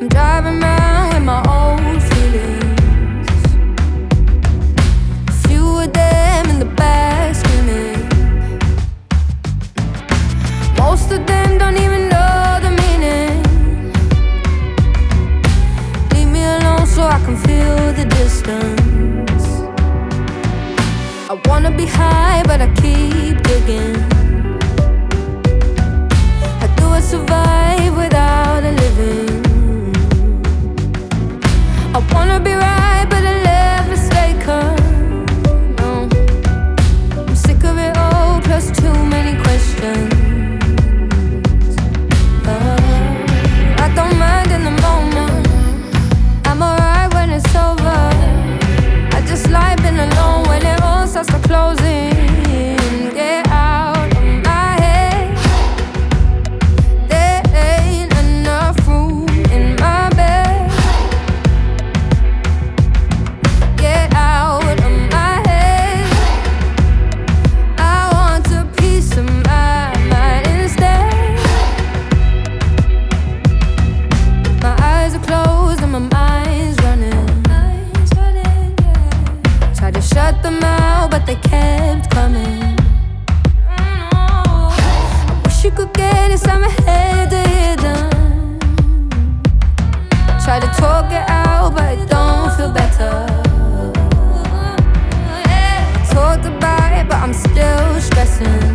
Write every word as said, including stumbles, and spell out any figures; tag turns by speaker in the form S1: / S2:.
S1: I'm driving around with my old feelings. A few of them in the back screaming. Most of them don't even know the meaning. Leave me alone so I can feel the distance. I wanna be high but I keep digging. How do I survive without a living? I wanna be right but I left mistaken. No, I'm sick of it all plus too many questions. uh, I don't mind in the moment, I'm alright when it's over. I just like being alone when it all starts to closing. Get out of my head, there ain't enough room in my bed. Get out of my head, I want a piece of my mind instead. My eyes are closed and my mind's running. Tried to shut them out but they kept coming. I wish you could get inside my head to hear them. Try to talk it out but I don't feel better. I talked about it but I'm still stressing.